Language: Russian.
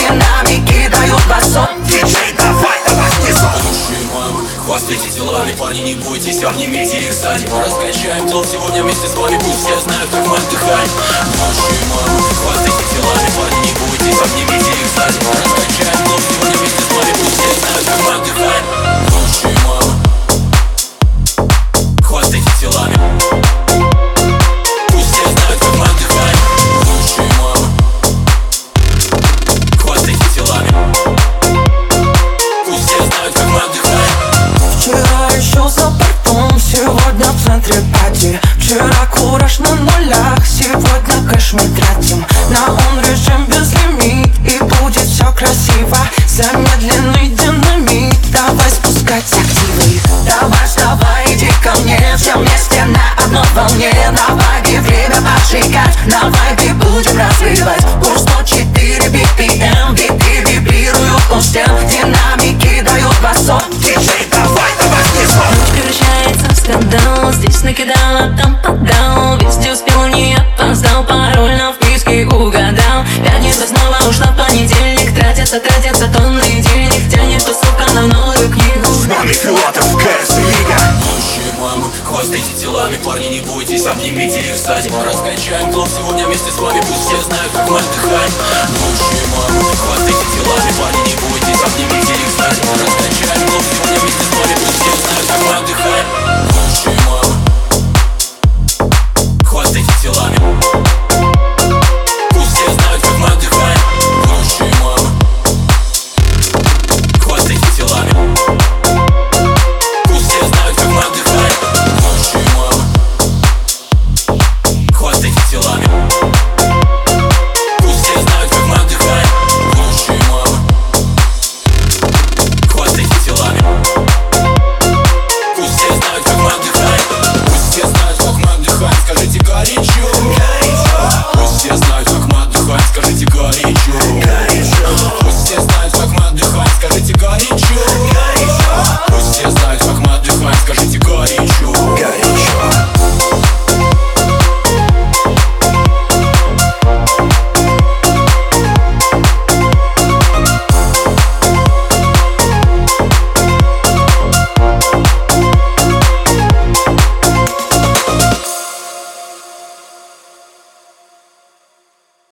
динамики дают басом. Диджей, давай, давай, не сон. Лучшие мамы, хвастайте телами, парни, не бойтесь, обнимите их сзади. Раскачаем тел сегодня вместе с вами, пусть все знают, как мы отдыхаем. Лучшие мамы, хвастайте телами, парни, не бойтесь, обнимите их сзади. Раскачаем тел сегодня вместе с вами, пусть все знают, как мы отдыхаем. Лучшие мамы, хвастайте телами, пусть все знают, как мы отдыхаем. Лучшие мамы, хвастайте телами, пусть все знают, как мы отдыхаем. Вчера еще за бортом, сегодня в центре пати. Вчера кураж на нулях, сегодня кэш мы тратим. На он режим без лимит, и будет все красиво. Замедленный динамит, давай спускать активы. Давай, вставай, иди ко мне, все вместе на одной волне. На ваге время поджигать, на вайбе будем развивать. Курс 104 BPM, биты вибрируют у стен. Динамики дают басом. Диджей, давай, давай, не сон. Ночь превращается в скандал, здесь накидала, там поддал. Везде успел, не опоздал, пароль на вписке угадал. Пятница снова ушла в понедельник, тратятся тонны денег. Тянет тусовка на новую книгу. С нами Филатов, КС Лига. Лучшие мамы, хвастайте телами, парни, не бойтесь, обнимите их сзади. Раскачаем клуб сегодня вместе с вами, пусть все знают, как мы отдыхаем. Лучшие мамы, хвастайте телами, парни, не бойтесь, обнимите их сзади. Раскачаем клуб сегодня вместе с вами, пусть все знают, как мы отдыхаем. Лучшие мамы, хвастайте телами, пусть все знают, как мы отдыхаем. Лучшие мамы, хвастайте телами, пусть все знают, как мы отдыхаем. Лучшие мамы, хвастайте телами, пусть все знают, как мы отдыхаем. Лучшие мамы, хвастайте телами, пусть все знают, как мы отдыхаем. Пусть все знают, как мы отдыхаем, скажите горячо. Пусть все знают, как мы отдыхаем, скажите горячо. Пусть все знают, как мы отдыхаем, скажите горячо. Пусть все знают, как мы отдыхаем, скажите горячо.